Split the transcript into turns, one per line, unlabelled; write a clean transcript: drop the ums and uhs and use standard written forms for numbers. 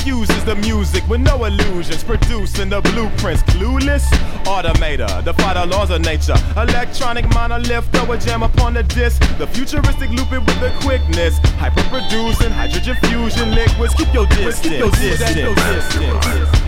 infuses the music with no illusions, producing the blueprints. Clueless automator, defy the laws of nature. Electronic monolith, throw a jam upon the disc. The futuristic loop it with the quickness. Hyper producing hydrogen fusion liquids. Keep your distance.